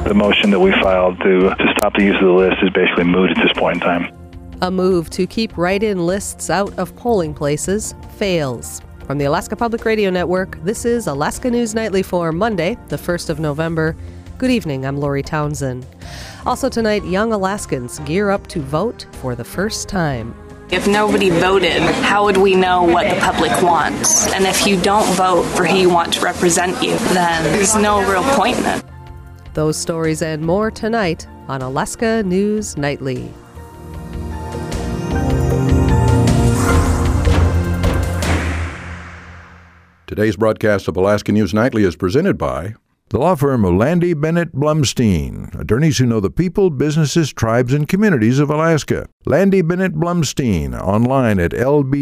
the motion that we filed to stop the use of the list is basically moot at this point in time. A move to keep write-in lists out of polling places fails. From the Alaska Public Radio Network, this is Alaska News Nightly for Monday, the 1st of November. Good evening, I'm Lori Townsend. Also tonight, young Alaskans gear up to vote for the first time. If nobody voted, how would we know what the public wants? And if you don't vote for who you want to represent you, then there's no real point in it. Those stories and more tonight on Alaska News Nightly. Today's broadcast of Alaska News Nightly is presented by the law firm of Landy Bennett Blumstein, attorneys who know the people, businesses, tribes, and communities of Alaska. Landy Bennett Blumstein, online at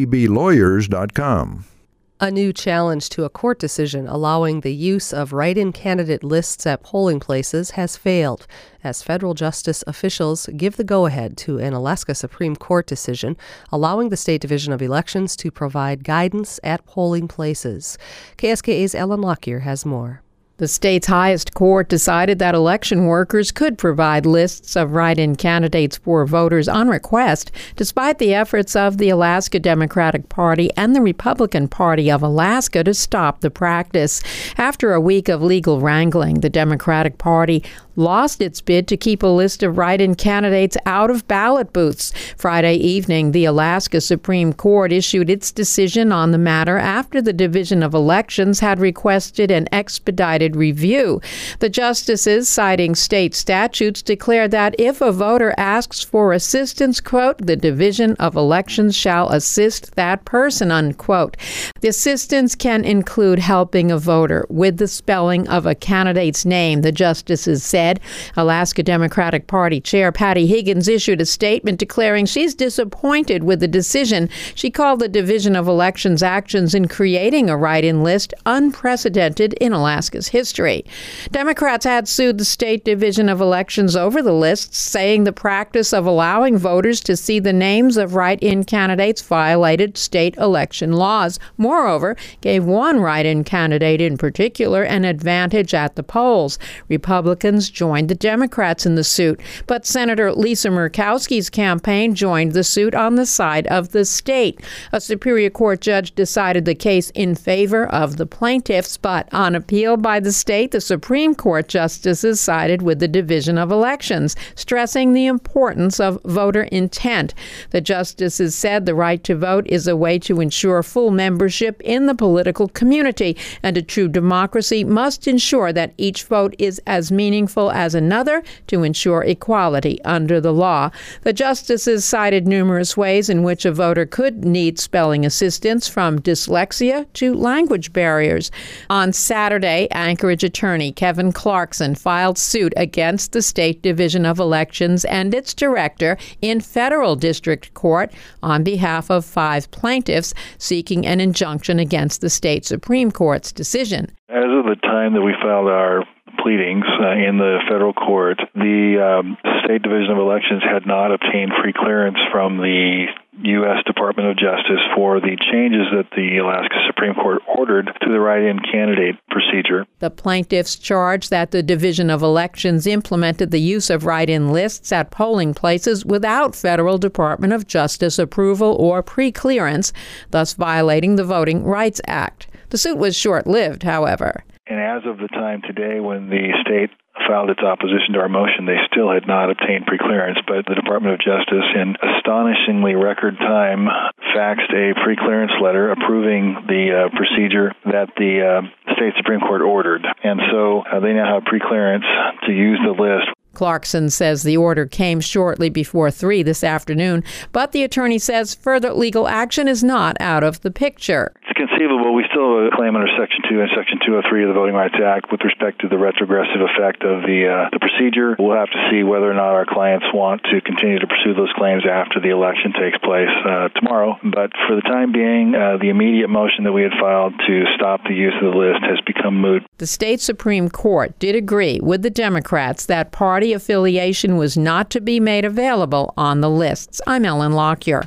lbblawyers.com. A new challenge to a court decision allowing the use of write-in candidate lists at polling places has failed, as federal justice officials give the go-ahead to an Alaska Supreme Court decision allowing the State Division of Elections to provide guidance at polling places. KSKA's Ellen Lockyer has more. The state's highest court decided that election workers could provide lists of write-in candidates for voters on request, despite the efforts of the Alaska Democratic Party and the Republican Party of Alaska to stop the practice. After a week of legal wrangling, the Democratic Party lost its bid to keep a list of write-in candidates out of ballot booths. Friday evening, the Alaska Supreme Court issued its decision on the matter after the Division of Elections had requested an expedited review. The justices, citing state statutes, declared that if a voter asks for assistance, quote, the Division of Elections shall assist that person, unquote. The assistance can include helping a voter with the spelling of a candidate's name, the justices said. Alaska Democratic Party Chair Patty Higgins issued a statement declaring she's disappointed with the decision. She called the Division of Elections' actions in creating a write-in list unprecedented in Alaska's history. Democrats had sued the State Division of Elections over the lists, saying the practice of allowing voters to see the names of write-in candidates violated state election laws. Moreover, gave one write-in candidate in particular an advantage at the polls. Republicans joined the Democrats in the suit, but Senator Lisa Murkowski's campaign joined the suit on the side of the state. A Superior Court judge decided the case in favor of the plaintiffs, but on appeal by the state, the Supreme Court justices sided with the Division of Elections, stressing the importance of voter intent. The justices said the right to vote is a way to ensure full membership in the political community, and a true democracy must ensure that each vote is as meaningful as another to ensure equality under the law. The justices cited numerous ways in which a voter could need spelling assistance, from dyslexia to language barriers. On Saturday, Anchorage attorney Kevin Clarkson filed suit against the State Division of Elections and its director in federal district court on behalf of 5 plaintiffs, seeking an injunction against the state Supreme Court's decision. As of the time that we filed our pleadings in the federal court, the State Division of Elections had not obtained pre-clearance from the U.S. Department of Justice for the changes that the Alaska Supreme Court ordered to the write-in candidate procedure. The plaintiffs charged that the Division of Elections implemented the use of write-in lists at polling places without federal Department of Justice approval or pre-clearance, thus violating the Voting Rights Act. The suit was short-lived, however. And as of the time today when the state filed its opposition to our motion, they still had not obtained preclearance, but the Department of Justice, in astonishingly record time, faxed a preclearance letter approving the procedure that the state Supreme Court ordered. And so they now have preclearance to use the list. Clarkson says the order came shortly before 3 this afternoon, but the attorney says further legal action is not out of the picture. It's conceivable. We still have a claim under Section 2 and Section 203 of the Voting Rights Act with respect to the retrogressive effect of the procedure. We'll have to see whether or not our clients want to continue to pursue those claims after the election takes place tomorrow. But for the time being, the immediate motion that we had filed to stop the use of the list has become moot. The state Supreme Court did agree with the Democrats that party affiliation was not to be made available on the lists. I'm Ellen Lockyer.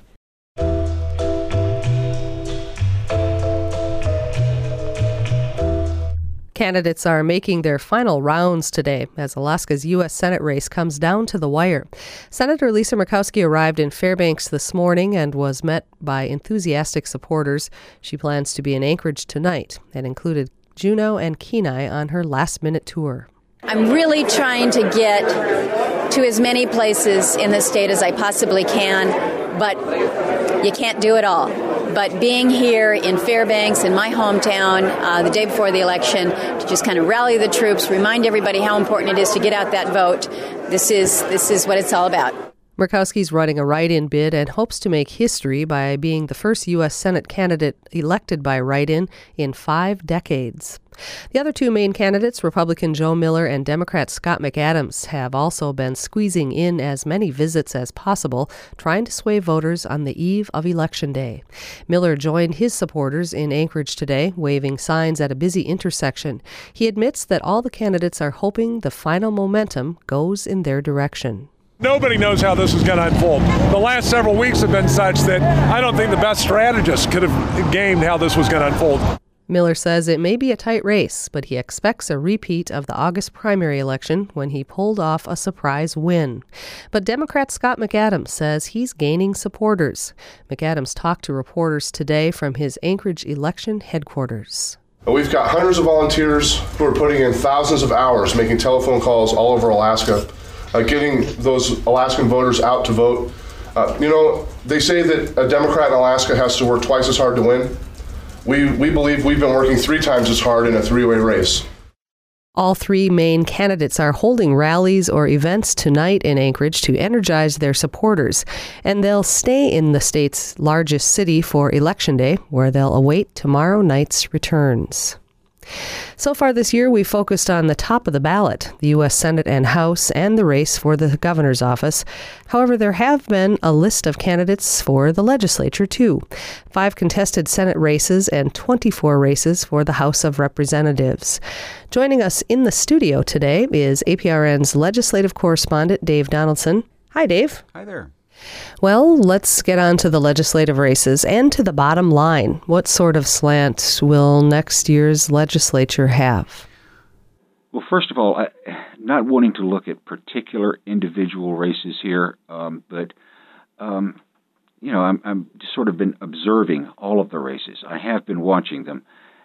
Candidates are making their final rounds today as Alaska's U.S. Senate race comes down to the wire. Senator Lisa Murkowski arrived in Fairbanks this morning and was met by enthusiastic supporters. She plans to be in Anchorage tonight and included Juneau and Kenai on her last-minute tour. I'm really trying to get to as many places in the state as I possibly can, but you can't do it all. But being here in Fairbanks, in my hometown, the day before the election, to just kind of rally the troops, remind everybody how important it is to get out that vote, this is what it's all about. Murkowski's running a write-in bid and hopes to make history by being the first U.S. Senate candidate elected by write-in in 5 decades. The other two main candidates, Republican Joe Miller and Democrat Scott McAdams, have also been squeezing in as many visits as possible, trying to sway voters on the eve of Election Day. Miller joined his supporters in Anchorage today, waving signs at a busy intersection. He admits that all the candidates are hoping the final momentum goes in their direction. Nobody knows how this is going to unfold. The last several weeks have been such that I don't think the best strategists could have gamed how this was going to unfold. Miller says it may be a tight race, but he expects a repeat of the August primary election when he pulled off a surprise win. But Democrat Scott McAdams says he's gaining supporters. McAdams talked to reporters today from his Anchorage election headquarters. We've got hundreds of volunteers who are putting in thousands of hours making telephone calls all over Alaska, getting those Alaskan voters out to vote. They say that a Democrat in Alaska has to work twice as hard to win. We believe we've been working 3 times as hard in a 3-way race. All 3 main candidates are holding rallies or events tonight in Anchorage to energize their supporters, and they'll stay in the state's largest city for Election Day, where they'll await tomorrow night's returns. So far this year, we've focused on the top of the ballot, the U.S. Senate and House, and the race for the governor's office. However, there have been a list of candidates for the legislature, too. 5 contested Senate races and 24 races for the House of Representatives. Joining us in the studio today is APRN's legislative correspondent, Dave Donaldson. Hi, Dave. Hi there. Well, let's get on to the legislative races and to the bottom line. What sort of slant will next year's legislature have? Well, first of all, not wanting to look at particular individual races here, but I'm just sort of been observing all of the races. I have been watching them.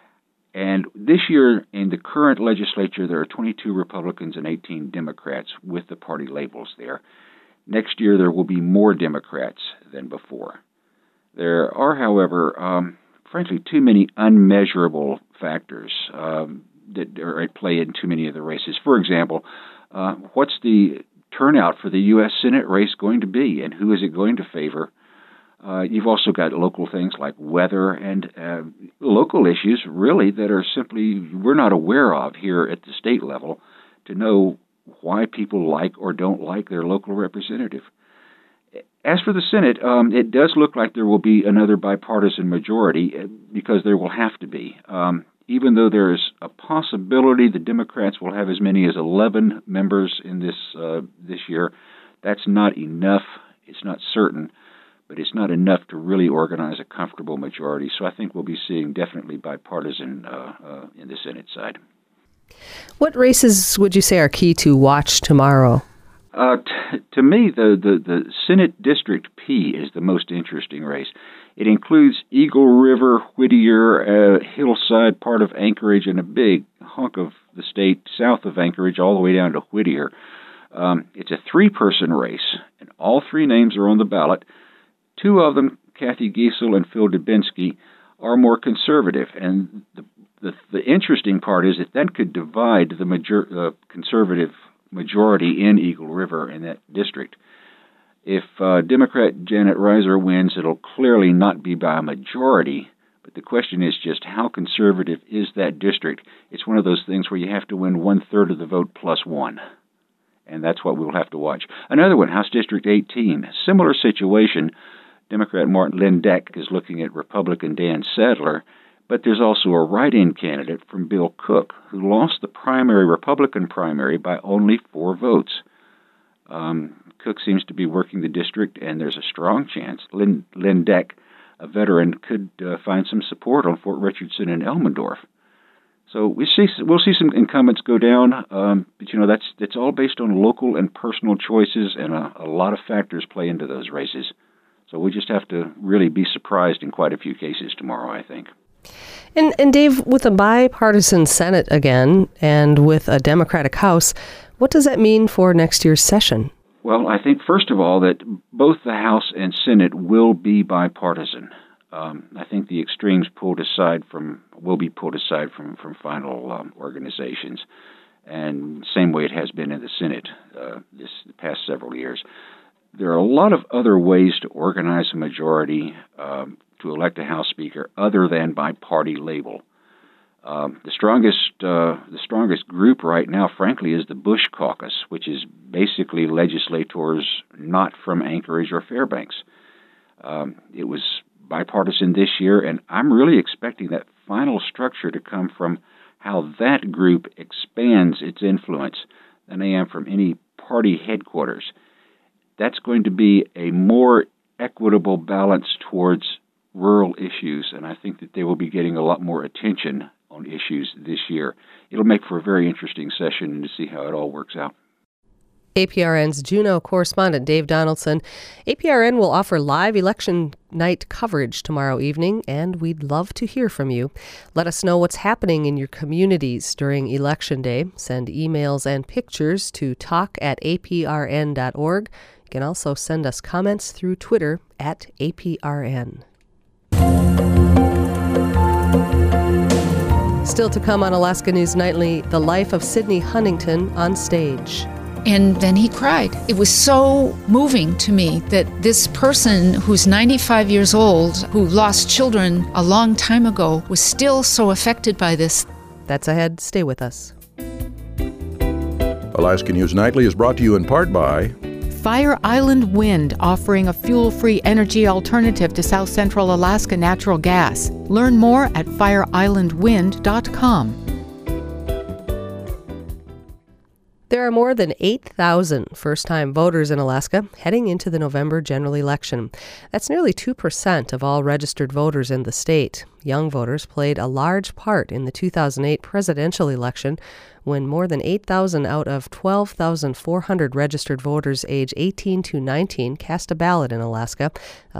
And this year, in the current legislature, there are 22 Republicans and 18 Democrats with the party labels there. Next year, there will be more Democrats than before. There are, however, frankly, too many unmeasurable factors that are at play in too many of the races. For example, what's the turnout for the U.S. Senate race going to be, and who is it going to favor? You've also got local things like weather and local issues, really, that are simply we're not aware of here at the state level to know why people like or don't like their local representative. As for the Senate, it does look like there will be another bipartisan majority because there will have to be. Even though there is a possibility the Democrats will have as many as 11 members in this year, that's not enough. It's not certain, but it's not enough to really organize a comfortable majority. So I think we'll be seeing definitely bipartisan in the Senate side. What races would you say are key to watch tomorrow? To me, the Senate District P is the most interesting race. It includes Eagle River, Whittier, Hillside, part of Anchorage, and a big hunk of the state south of Anchorage all the way down to Whittier. It's a 3-person race, and all 3 names are on the ballot. 2 of them, Kathy Giessel and Phil Dubinsky, are more conservative, and the interesting part is that could divide the conservative majority in Eagle River in that district. If Democrat Janet Reiser wins, it'll clearly not be by a majority, but the question is just how conservative is that district? It's one of those things where you have to win 1/3 of the vote plus 1, and that's what we'll have to watch. Another one, House District 18, similar situation. Democrat Martin Lindeck is looking at Republican Dan Sadler, but there's also a write-in candidate from Bill Cook who lost the Republican primary by only 4 votes. Cook seems to be working the district, and there's a strong chance Lindeck, a veteran, could find some support on Fort Richardson and Elmendorf. So we'll see some incumbents go down, but that's all based on local and personal choices, and a lot of factors play into those races. So we just have to really be surprised in quite a few cases tomorrow, I think. And Dave, with a bipartisan Senate again, and with a Democratic House, what does that mean for next year's session? Well, I think, first of all, that both the House and Senate will be bipartisan. I think the extremes will be pulled aside from final organizations, and same way it has been in the Senate the past several years. There are a lot of other ways to organize a majority to elect a House Speaker other than by party label. The strongest group right now, frankly, is the Bush Caucus, which is basically legislators not from Anchorage or Fairbanks. It was bipartisan this year, and I'm really expecting that final structure to come from how that group expands its influence than I am from any party headquarters. That's going to be a more equitable balance towards rural issues, and I think that they will be getting a lot more attention on issues this year. It'll make for a very interesting session and to see how it all works out. APRN's Juneau correspondent Dave Donaldson. APRN will offer live election night coverage tomorrow evening, and we'd love to hear from you. Let us know what's happening in your communities during Election Day. Send emails and pictures to talk@aprn.org. You can also send us comments through Twitter @APRN. Still to come on Alaska News Nightly, the life of Sidney Huntington on stage. And then he cried. It was so moving to me that this person who's 95 years old, who lost children a long time ago, was still so affected by this. That's ahead. Stay with us. Alaska News Nightly is brought to you in part by Fire Island Wind, offering a fuel-free energy alternative to South Central Alaska natural gas. Learn more at fireislandwind.com. There are more than 8,000 first-time voters in Alaska heading into the November general election. That's nearly 2% of all registered voters in the state. Young voters played a large part in the 2008 presidential election, when more than 8,000 out of 12,400 registered voters age 18 to 19 cast a ballot in Alaska, a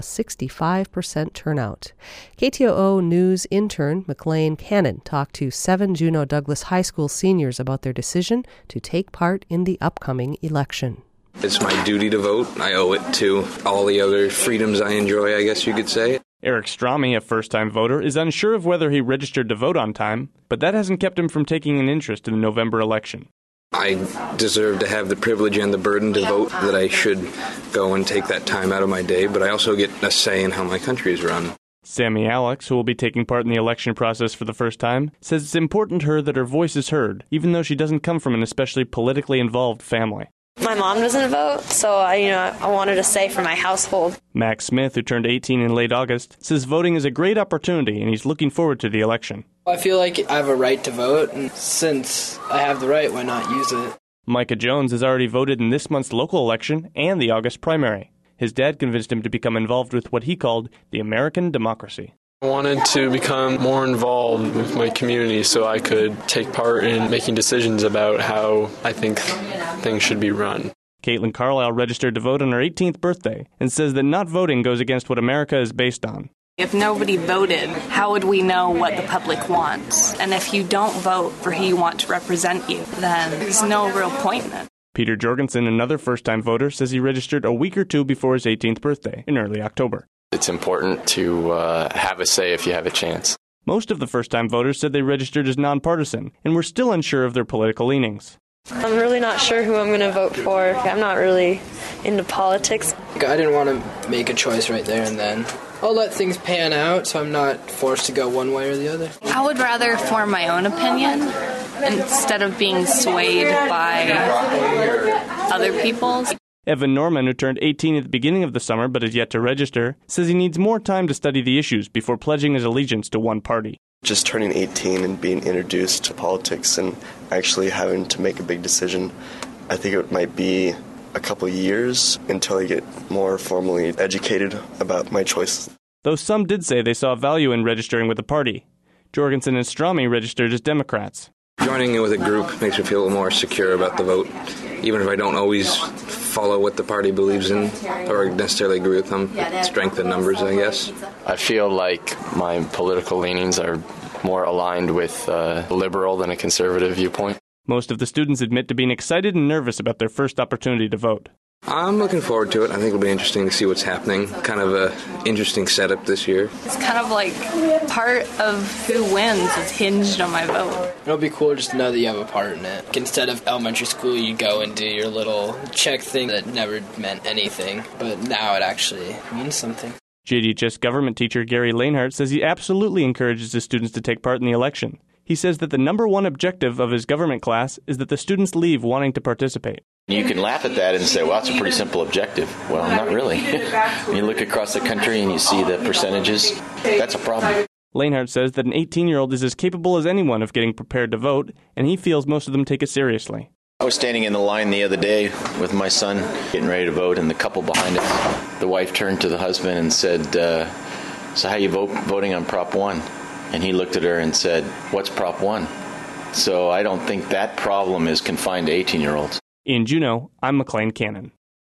65% turnout. KTOO News intern McLean Cannon talked to 7 Juneau Douglas High School seniors about their decision to take part in the upcoming election. It's my duty to vote. I owe it to all the other freedoms I enjoy, I guess you could say. Eric Strami, a first-time voter, is unsure of whether he registered to vote on time, but that hasn't kept him from taking an interest in the November election. I deserve to have the privilege and the burden to vote, that I should go and take that time out of my day, but I also get a say in how my country is run. Sammy Alex, who will be taking part in the election process for the first time, says it's important to her that her voice is heard, even though she doesn't come from an especially politically involved family. My mom doesn't vote, so I wanted a say for my household. Max Smith, who turned 18 in late August, says voting is a great opportunity and he's looking forward to the election. I feel like I have a right to vote, and since I have the right, why not use it? Micah Jones has already voted in this month's local election and the August primary. His dad convinced him to become involved with what he called the American democracy. I wanted to become more involved with my community so I could take part in making decisions about how I think things should be run. Caitlin Carlisle registered to vote on her 18th birthday and says that not voting goes against what America is based on. If nobody voted, how would we know what the public wants? And if you don't vote for who you want to represent you, then there's no real point in it. Peter Jorgensen, another first-time voter, says he registered a week or two before his 18th birthday in early October. It's important to have a say if you have a chance. Most of the first-time voters said they registered as nonpartisan and were still unsure of their political leanings. I'm really not sure who I'm going to vote for. I'm not really into politics. I didn't want to make a choice right there and then. I'll let things pan out so I'm not forced to go one way or the other. I would rather form my own opinion instead of being swayed by other people's. Evan Norman, who turned 18 at the beginning of the summer but is yet to register, says he needs more time to study the issues before pledging his allegiance to one party. Just turning 18 and being introduced to politics and actually having to make a big decision, I think it might be a couple years until I get more formally educated about my choices. Though some did say they saw value in registering with a party. Jorgensen and Strami registered as Democrats. Joining in with a group makes me feel a little more secure about the vote, even if I don't always follow what the party believes in or necessarily agree with them. Strength in numbers, I guess. I feel like my political leanings are more aligned with a liberal than a conservative viewpoint. Most of the students admit to being excited and nervous about their first opportunity to vote. I'm looking forward to it. I think it'll be interesting to see what's happening. Kind of a interesting setup this year. It's kind of like part of who wins is hinged on my vote. It'll be cool just to know that you have a part in it. Instead of elementary school, you go and do your little check thing that never meant anything, but now it actually means something. JDHS government teacher Gary Lanehart says he absolutely encourages his students to take part in the election. He says that the number one objective of his government class is that the students leave wanting to participate. You can laugh at that and say, well, that's a pretty simple objective. Well, not really. When you look across the country and you see the percentages, that's a problem. Lanehart says that an 18-year-old is as capable as anyone of getting prepared to vote, and he feels most of them take it seriously. I was standing in the line the other day with my son getting ready to vote, and the couple behind us, the wife turned to the husband and said, so how you voting on Prop 1? And he looked at her and said, what's Prop 1? So I don't think that problem is confined to 18-year-olds. In Juneau, I'm McLean Cannon.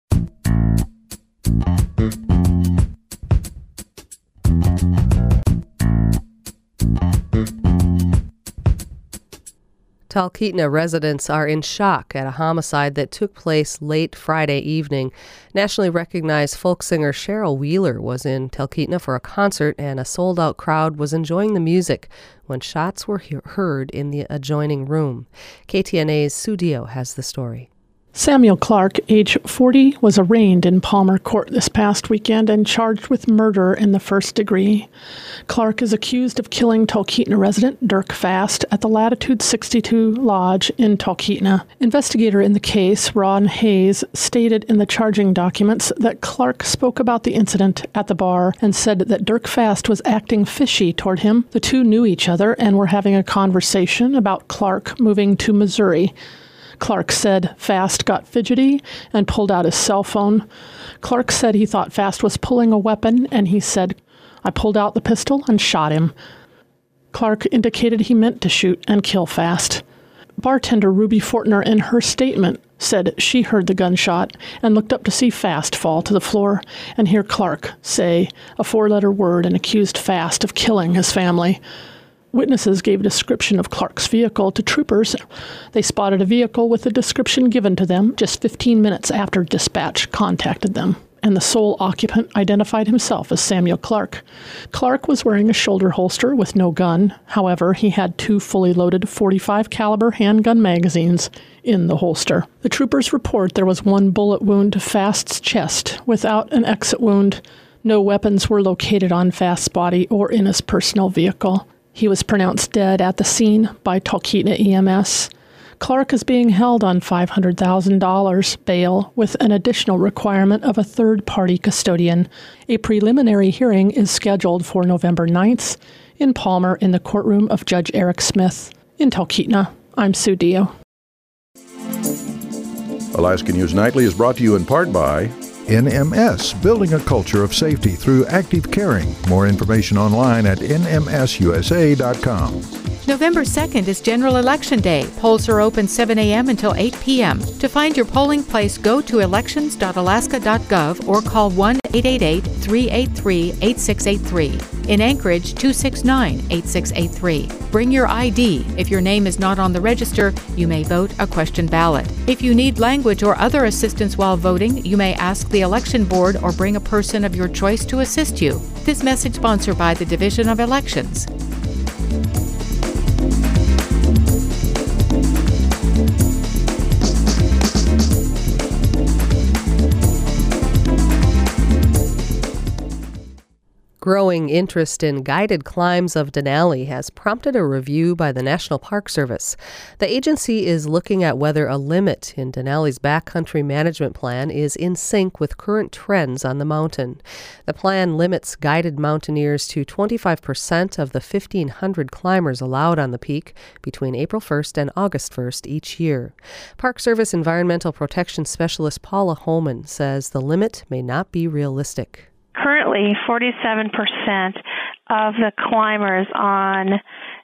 Talkeetna residents are in shock at a homicide that took place late Friday evening. Nationally recognized folk singer Cheryl Wheeler was in Talkeetna for a concert, and a sold-out crowd was enjoying the music when shots were heard in the adjoining room. KTNA's Sue Dio has the story. Samuel Clark, age 40, was arraigned in Palmer Court this past weekend and charged with murder in the first degree. Clark is accused of killing Talkeetna resident Dirk Fast at the Latitude 62 Lodge in Talkeetna. Investigator in the case, Ron Hayes, stated in the charging documents that Clark spoke about the incident at the bar and said that Dirk Fast was acting fishy toward him. The two knew each other and were having a conversation about Clark moving to Missouri. Clark said Fast got fidgety and pulled out his cell phone. Clark said he thought Fast was pulling a weapon, and he said, I pulled out the pistol and shot him. Clark indicated he meant to shoot and kill Fast. Bartender Ruby Fortner, in her statement, said she heard the gunshot and looked up to see Fast fall to the floor and hear Clark say a four-letter word and accused Fast of killing his family. Witnesses gave a description of Clark's vehicle to troopers. They spotted a vehicle with the description given to them just 15 minutes after dispatch contacted them, and the sole occupant identified himself as Samuel Clark. Clark was wearing a shoulder holster with no gun. However, he had two fully loaded .45 caliber handgun magazines in the holster. The troopers report there was one bullet wound to Fast's chest without an exit wound. No weapons were located on Fast's body or in his personal vehicle. He was pronounced dead at the scene by Talkeetna EMS. Clark is being held on $500,000 bail with an additional requirement of a third-party custodian. A preliminary hearing is scheduled for November 9th in Palmer in the courtroom of Judge Eric Smith. In Talkeetna, I'm Sue Dio. Alaska News Nightly is brought to you in part by NMS, building a culture of safety through active caring. More information online at nmsusa.com. November 2nd is General Election Day. Polls are open 7 a.m. until 8 p.m. To find your polling place, go to elections.alaska.gov or call 1-888-383-8683. In Anchorage, 269-8683. Bring your ID. If your name is not on the register, you may vote a question ballot. If you need language or other assistance while voting, you may ask the election board or bring a person of your choice to assist you. This message sponsored by the Division of Elections. Growing interest in guided climbs of Denali has prompted a review by the National Park Service. The agency is looking at whether a limit in Denali's backcountry management plan is in sync with current trends on the mountain. The plan limits guided mountaineers to 25% of the 1,500 climbers allowed on the peak between April 1st and August 1st each year. Park Service Environmental Protection Specialist Paula Holman says the limit may not be realistic. Currently, 47% of the climbers on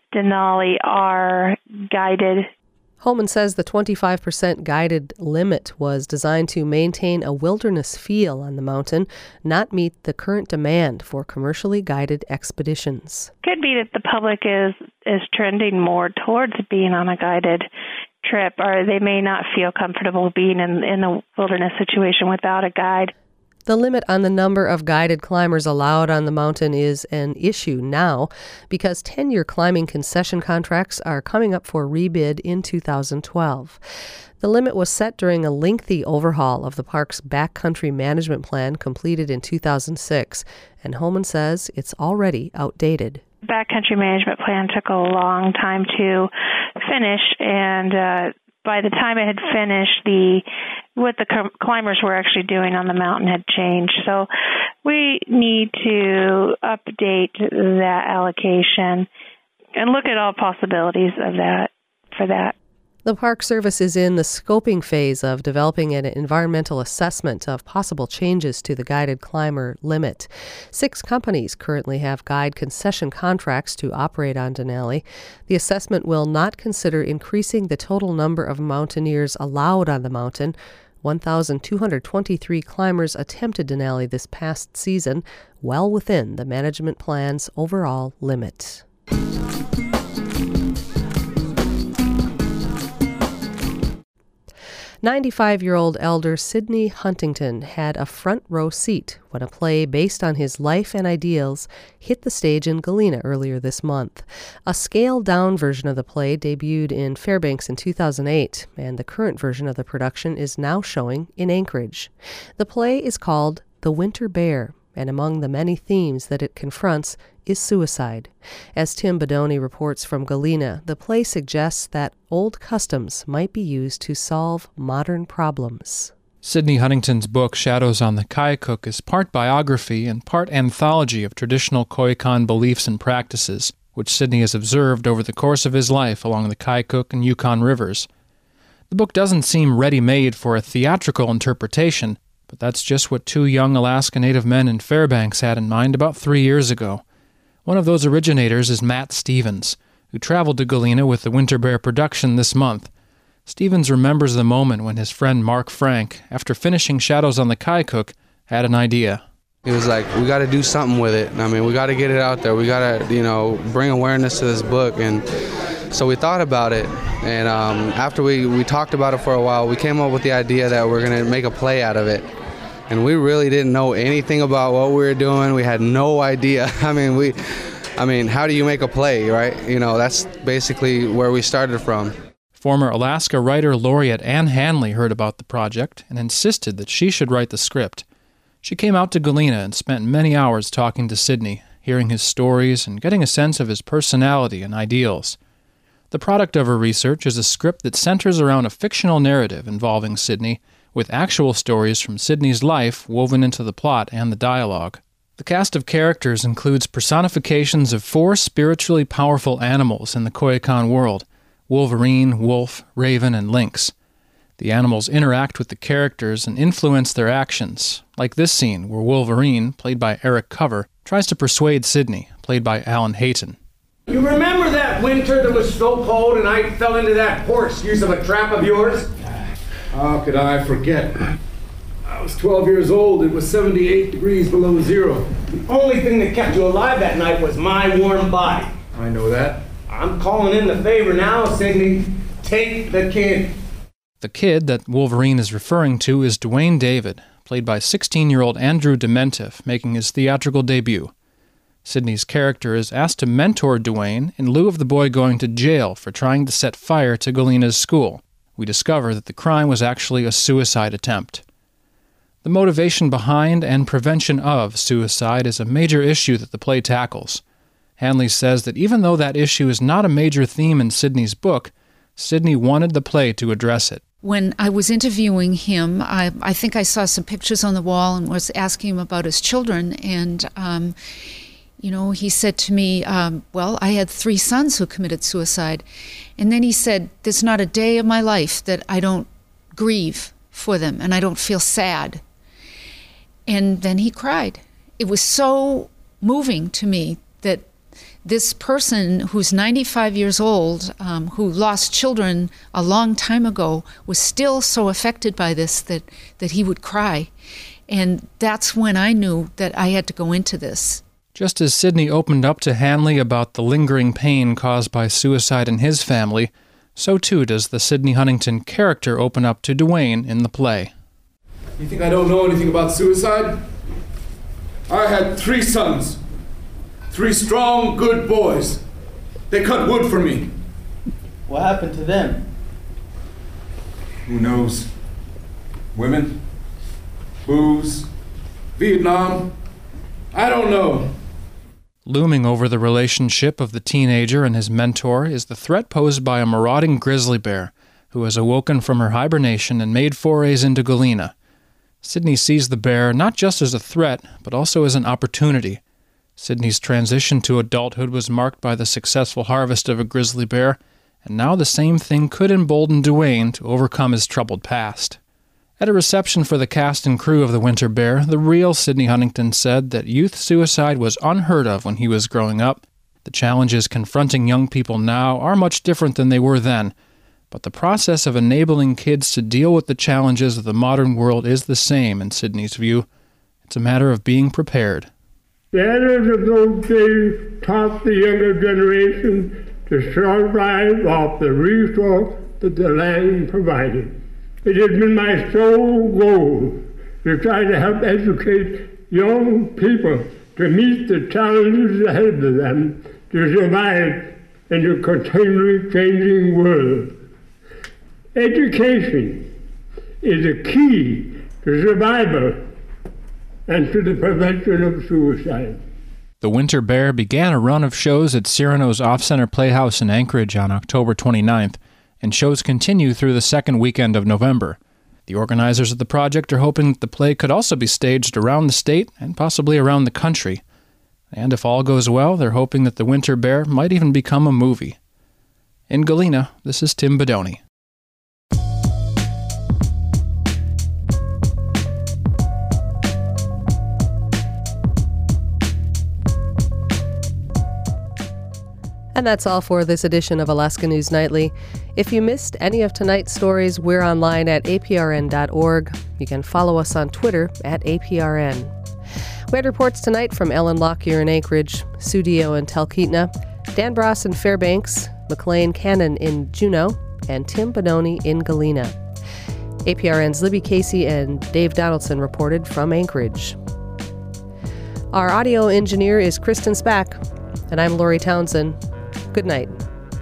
Denali are guided. Holman says the 25% guided limit was designed to maintain a wilderness feel on the mountain, not meet the current demand for commercially guided expeditions. Could be that the public is trending more towards being on a guided trip, or they may not feel comfortable being in a wilderness situation without a guide. The limit on the number of guided climbers allowed on the mountain is an issue now because 10-year climbing concession contracts are coming up for rebid in 2012. The limit was set during a lengthy overhaul of the park's backcountry management plan completed in 2006, and Holman says it's already outdated. Backcountry management plan took a long time to finish, and by the time it had finished, what the climbers were actually doing on the mountain had changed. So we need to update that allocation and look at all possibilities of that for that. The Park Service is in the scoping phase of developing an environmental assessment of possible changes to the guided climber limit. 6 companies currently have guide concession contracts to operate on Denali. The assessment will not consider increasing the total number of mountaineers allowed on the mountain. 1,223 climbers attempted Denali this past season, well within the management plan's overall limit. "95-year-old elder Sidney Huntington had a front row seat when a play based on his life and ideals hit the stage in Galena earlier this month. A scaled-down version of the play debuted in Fairbanks in 2008, and the current version of the production is now showing in Anchorage. The play is called The Winter Bear, and among the many themes that it confronts is suicide. As Tim Bedoni reports from Galena, the play suggests that old customs might be used to solve modern problems. Sidney Huntington's book, Shadows on the Kayukuk, is part biography and part anthology of traditional Koyukon beliefs and practices, which Sidney has observed over the course of his life along the Kayukuk and Yukon rivers. The book doesn't seem ready-made for a theatrical interpretation, but that's just what 2 young Alaska Native men in Fairbanks had in mind about 3 years ago. One of those originators is Matt Stevens, who traveled to Galena with the Winter Bear production this month. Stevens remembers the moment when his friend Mark Frank, after finishing Shadows on the Kayukuk, had an idea. He was like, we got to do something with it. I mean, we got to get it out there. We got to, bring awareness to this book. And so we thought about it. And after we talked about it for a while, we came up with the idea that we're going to make a play out of it. And we really didn't know anything about what we were doing. We had no idea. I mean, how do you make a play, right? That's basically where we started from. Former Alaska writer laureate Ann Hanley heard about the project and insisted that she should write the script. She came out to Galena and spent many hours talking to Sidney, hearing his stories and getting a sense of his personality and ideals. The product of her research is a script that centers around a fictional narrative involving Sidney, with actual stories from Sidney's life woven into the plot and the dialogue. The cast of characters includes personifications of 4 spiritually powerful animals in the Koyukon world: wolverine, wolf, raven, and lynx. The animals interact with the characters and influence their actions, like this scene where Wolverine, played by Eric Cover, tries to persuade Sidney, played by Alan Hayton. You remember that winter that was so cold and I fell into that poor excuse of a trap of yours? How could I forget? I was 12 years old. It was 78 degrees below zero. The only thing that kept you alive that night was my warm body. I know that. I'm calling in the favor now, Sidney. Take the kid. The kid that Wolverine is referring to is Dwayne David, played by 16-year-old Andrew Dementif, making his theatrical debut. Sidney's character is asked to mentor Dwayne in lieu of the boy going to jail for trying to set fire to Galena's school. We discover that the crime was actually a suicide attempt. The motivation behind and prevention of suicide is a major issue that the play tackles. Hanley says that even though that issue is not a major theme in Sidney's book, Sidney wanted the play to address it. When I was interviewing him, I think I saw some pictures on the wall and was asking him about his children, and he said to me, I had 3 sons who committed suicide. And then he said, there's not a day of my life that I don't grieve for them and I don't feel sad. And then he cried. It was so moving to me that this person who's 95 years old, who lost children a long time ago, was still so affected by this that he would cry. And that's when I knew that I had to go into this. Just as Sidney opened up to Hanley about the lingering pain caused by suicide in his family, so too does the Sidney Huntington character open up to Dwayne in the play. You think I don't know anything about suicide? I had 3 sons. 3 strong, good boys. They cut wood for me. What happened to them? Who knows? Women? Booze? Vietnam? I don't know. Looming over the relationship of the teenager and his mentor is the threat posed by a marauding grizzly bear who has awoken from her hibernation and made forays into Galena. Sidney sees the bear not just as a threat, but also as an opportunity. Sidney's transition to adulthood was marked by the successful harvest of a grizzly bear, and now the same thing could embolden Dwayne to overcome his troubled past. At a reception for the cast and crew of The Winter Bear, the real Sidney Huntington said that youth suicide was unheard of when he was growing up. The challenges confronting young people now are much different than they were then, but the process of enabling kids to deal with the challenges of the modern world is the same in Sidney's view. It's a matter of being prepared. The elders of those days taught the younger generation to survive off the resource that the land provided. It has been my sole goal to try to help educate young people to meet the challenges ahead of them to survive in a continually changing world. Education is a key to survival and to the prevention of suicide. The Winter Bear began a run of shows at Cyrano's Off-Center Playhouse in Anchorage on October 29th, and shows continue through the second weekend of November. The organizers of the project are hoping that the play could also be staged around the state and possibly around the country. And if all goes well, they're hoping that The Winter Bear might even become a movie. In Galena, this is Tim Bedoni. And that's all for this edition of Alaska News Nightly. If you missed any of tonight's stories, we're online at aprn.org. You can follow us on Twitter at APRN. We had reports tonight from Ellen Lockyer in Anchorage, Sue Dio in Talkeetna, Dan Bross in Fairbanks, McLean Cannon in Juneau, and Tim Bedoni in Galena. APRN's Libby Casey and Dave Donaldson reported from Anchorage. Our audio engineer is Kristen Spack, and I'm Lori Townsend. Good night.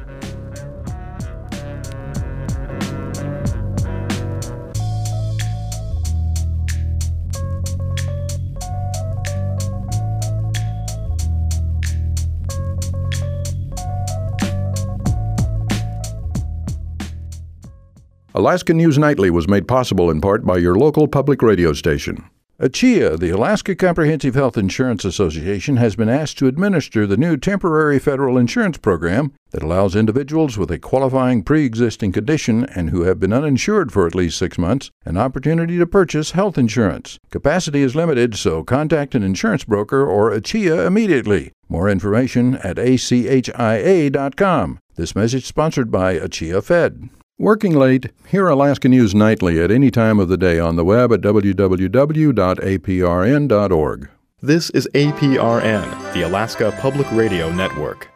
Alaska News Nightly was made possible in part by your local public radio station. ACHIA, the Alaska Comprehensive Health Insurance Association, has been asked to administer the new temporary federal insurance program that allows individuals with a qualifying pre-existing condition and who have been uninsured for at least 6 months an opportunity to purchase health insurance. Capacity is limited, so contact an insurance broker or ACHIA immediately. More information at achia.com. This message sponsored by ACHIA Fed. Working late? Hear Alaska News Nightly at any time of the day on the web at www.aprn.org. This is APRN, the Alaska Public Radio Network.